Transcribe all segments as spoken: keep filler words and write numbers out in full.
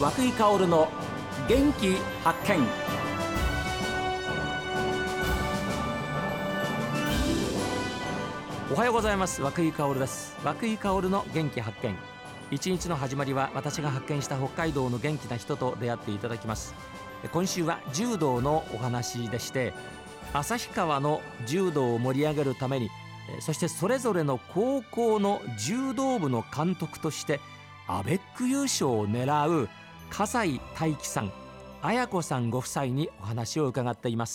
涌井薫の元気発見。おはようございます。涌井薫です。涌井薫の元気発見。一日の始まりは私が発見した北海道の元気な人と出会っていただきます。今週は柔道のお話でして、旭川の柔道を盛り上げるために、そしてそれぞれの高校の柔道部の監督としてアベック優勝を狙う笠井大樹さん、綾子さんご夫妻にお話を伺っています。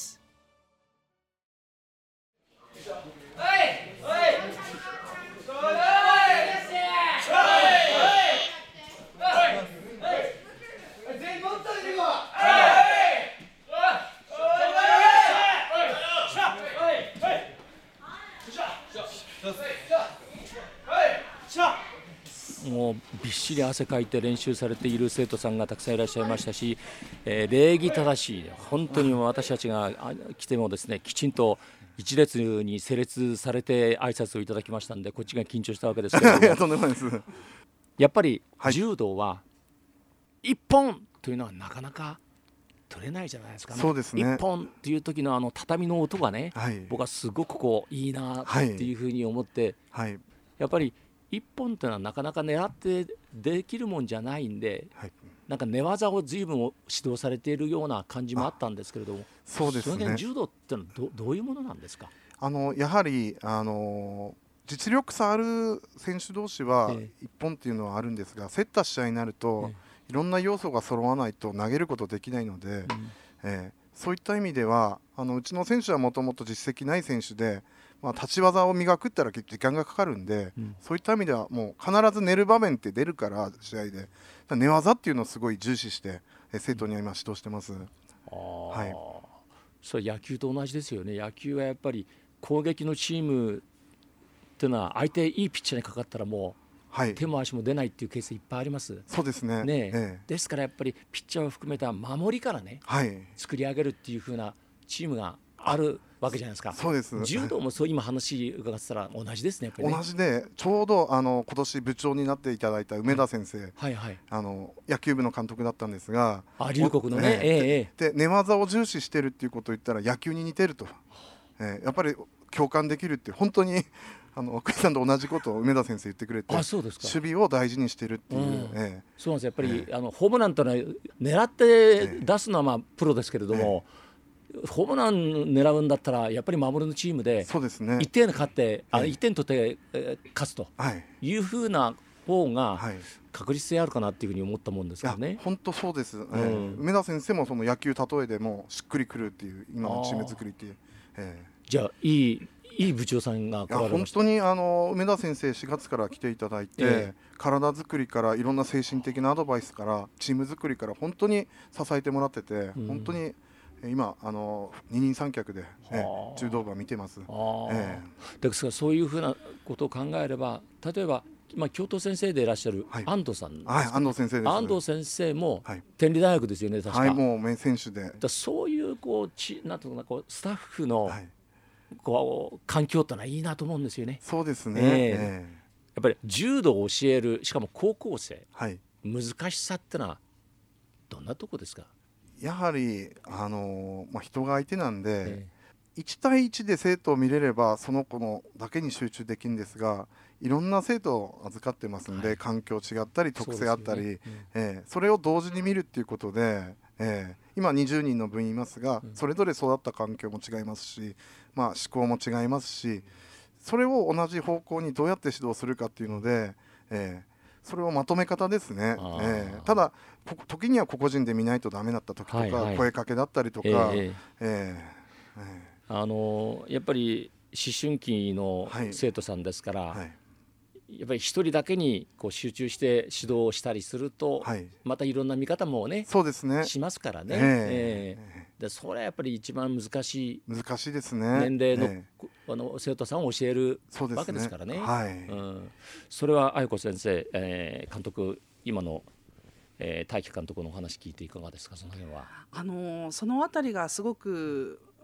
もうびっしり汗かいて練習されている生徒さんがたくさんいらっしゃいましたし、えー、礼儀正しい、本当に私たちが来てもですね、きちんと一列に整列されて挨拶をいただきましたので、こっちが緊張したわけですけれどもとんでもないです。 やっぱり柔道は一本というのはなかなか取れないじゃないですかね。 そうですね。 一本っていう時のあの畳の音がね、はい、僕はすごくこういいなっていうふうに思って、はいはい、やっぱり一本というのはなかなか狙ってできるもんじゃないんで、はい、なんか寝技を随分指導されているような感じもあったんですけれども、 そうですね。 その辺柔道ってのは ど, どういうものなんですか？ あのやはりあの実力差ある選手同士は一本っていうのはあるんですが、競った試合になると、ええ、いろんな要素が揃わないと投げることできないので、うんえー、そういった意味ではあのうちの選手はもともと実績ない選手で、まあ、立ち技を磨くったら時間がかかるんで、うん、そういった意味ではもう必ず寝る場面って出るから試合で寝技っていうのをすごい重視して生徒には今指導してます。 あ、はい、それ野球と同じですよね。野球はやっぱり攻撃のチームっていうのは相手いいピッチャーにかかったらもう、はい、手も足も出ないっていうケースいっぱいあります。 そうですね。 ねえええ、ですからやっぱりピッチャーを含めた守りからね、はい、作り上げるっていう風なチームがあるわけじゃないですか。 そうです。 柔道もそう今話伺ってたら同じですね。やっぱりね、 同じでちょうどあの今年部長になっていただいた梅田先生、はいはいはい、あの野球部の監督だったんですが、 あ龍谷のね、ええで寝技を重視してるっていうことを言ったら野球に似てると、えー、やっぱり共感できるって本当にあの奥井さんと同じことを梅田先生言ってくれて、 あそうですか、 守備を大事にしてるっていう、うんえー、そうなんです。やっぱり、えー、あのホームランというのは狙って出すのはまあプロですけれども、えー、ホームラン狙うんだったらやっぱり守りのチームでいってん勝って、ね、あいってん取って、えー、勝つというふうな方が確実性あるかなっていうふうに思ったもんですけどね。 本当そうです、うんえー、梅田先生もその野球例えでもしっくりくるっていう今のチーム作りっていう、えー、 じゃあいいいい部長さんが来られました。 本当にあの梅田先生しがつから来ていただいて、えー、体作りからいろんな精神的なアドバイスからチーム作りから本当に支えてもらってて、うん、本当に今あの二人三脚で、えー、柔道部は見てます。 えー、ですからそういうふうなことを考えれば、例えばまあ、教頭先生でいらっしゃる安藤さんですか、 はいはい、安藤先生です。 安藤先生も天理大学ですよね、確か。 はい、もう名選手で。 だそういうこうちなんとかこうスタッフの、はいこう環境ってのはいいなと思うんですよね。 そうですね、 えーえー、 やっぱり柔道を教える、しかも高校生、 はい、 難しさってのはどんなとこですか？ やはり、あのーまあ、人が相手なんで、えー、いち対いちで生徒を見れればその子のだけに集中できるんですが、いろんな生徒を預かってますんで、はい、環境違ったり特性あったり そ,、ねうんえー、それを同時に見るっていうことで、えー、今にじゅうにんの部員いますが、うん、それぞれ育った環境も違いますし、まあ、思考も違いますし、それを同じ方向にどうやって指導するかっていうので、えー、それをまとめ方ですね、えー、ただ時には個々人で見ないとダメだった時とか、はいはい、声かけだったりとか、えーえーえー、あのー、やっぱり思春期の生徒さんですから、はいはい、やっぱり一人だけにこう集中して指導をしたりすると、はい、またいろんな見方もね、 そうですねしますからね、えーえー、でそれはやっぱり一番難しい難しいですね。 年齢の、えー、あの生徒さんを教えるわけですからね。 はいうん、それは愛子先生、えー、監督今のえー、大樹監督のお話聞いていかがですか？その辺はあのー、そのあたりがすごく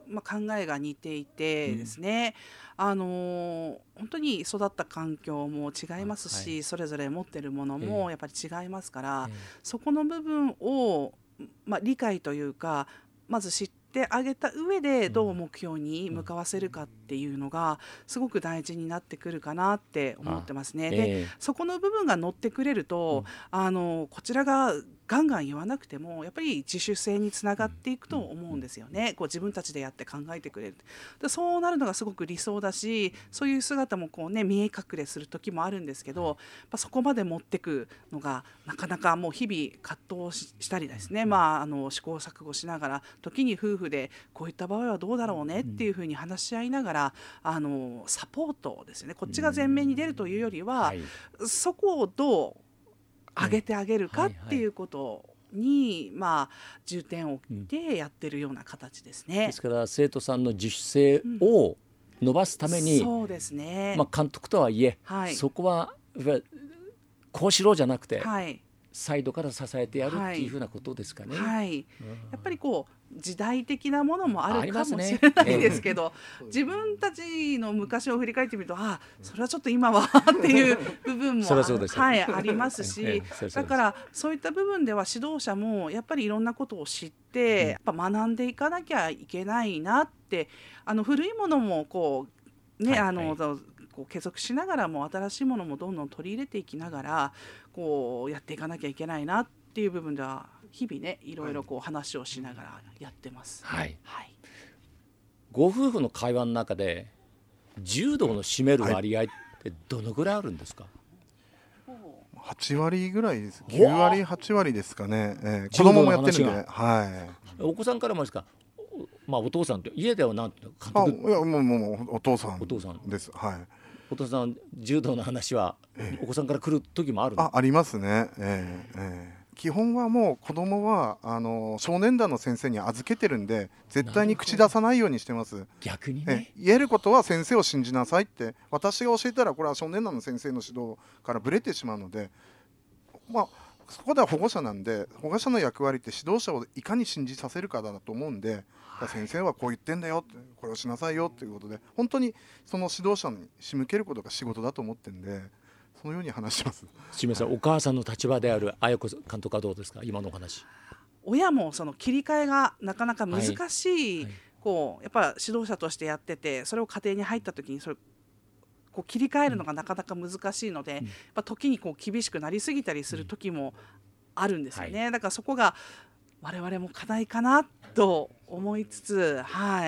まあ、考えが似ていてですね、うん、あのー、本当に育った環境も違いますし、はい、それぞれ持ってるものもやっぱり違いますから、えー、そこの部分を、まあ、理解というかまず知ってあげた上でどう目標に向かわせるかっていうのがすごく大事になってくるかなって思ってますね。で、えー、そこの部分が乗ってくれると、うん、あのこちらがガンガン言わなくてもやっぱり自主性につながっていくと思うんですよね。こう自分たちでやって考えてくれる。でそうなるのがすごく理想だし、そういう姿もこう、ね、見え隠れする時もあるんですけど、やっぱそこまで持ってくのがなかなかもう日々葛藤したりですね、まあ、あの試行錯誤しながら時に夫婦でこういった場合はどうだろうねっていうふうに話し合いながらあのサポートですね、こっちが前面に出るというよりは、はい、そこをどう上げてあげるかっていうことに、まあ、重点を置いてやってるような形ですね。 ですから生徒さんの自主性を伸ばすために、 うん、そうですね、 まあ、監督とはいえ、 はい、 そこはこうしろじゃなくて、 はい、 サイドから支えてやるっていうふうなことですかね。 はいはい、やっぱりこう時代的なものもあるかもしれないですけど、ね、自分たちの昔を振り返ってみると、ああそれはちょっと今はっていう部分もはい、ありますし、だからそういった部分では指導者もやっぱりいろんなことを知ってやっぱ学んでいかなきゃいけないなって、あの古いものもこうね、はいはい、あのこう継続しながらも新しいものもどんどん取り入れていきながらこうやっていかなきゃいけないなっていう部分では日々ねいろいろこう話をしながらやってます、 はいはい、ご夫婦の会話の中で柔道の占める割合ってどのぐらいあるんですか？ はち割ぐらいです。きゅう割はち割ですかね、えー、子供もやってるんで、はい、 お子さんからもですか？まあ、お父さんって家ではなんて監督？ あ、いやもうもうお父さんお父さんです、はい、 お父さん柔道の話はお子さんから来る時もあるの？ あ、ありますね、えーえー、基本はもう子供はあの少年団の先生に預けてるんで絶対に口出さないようにしてます。 逆にね、 え言えることは先生を信じなさいって、私が教えたらこれは少年団の先生の指導からブレてしまうので、まあそこでは保護者なんで、保護者の役割って指導者をいかに信じさせるかだと思うんで、はい、先生はこう言ってんだよって、これをしなさいよっていうことで本当にその指導者に仕向けることが仕事だと思ってるんで、そのように話します。 清水さん、はい、お母さんの立場である綾子監督はどうですか？今のお話。 親もその切り替えがなかなか難しい、はいはい、こうやっぱ指導者としてやってて、それを家庭に入った時にそれこう切り替えるのがなかなか難しいので、うん、やっぱ時にこう厳しくなりすぎたりする時もあるんですよね、はい、だからそこが我々も課題かなと思いつつ、はい。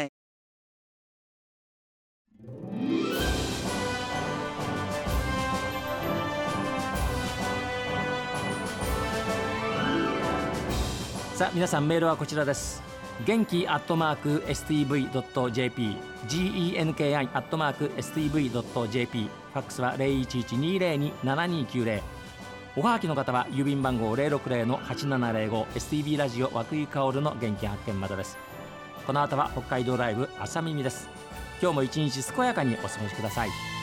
さあ皆さん、メールはこちらです。元気アットマーク エスティーブイドットジェーピー genki アットマーク エスティーブイドットジェーピー、 ファックスは ゼロいちいちにゼロにななにきゅうゼロ、おはがきの方は郵便番号 ゼロろくゼロのはちななゼロご エスティービー ラジオ和久井薫の元気発見までです。この後は北海道ライブ朝耳です。今日も一日健やかにお過ごしください。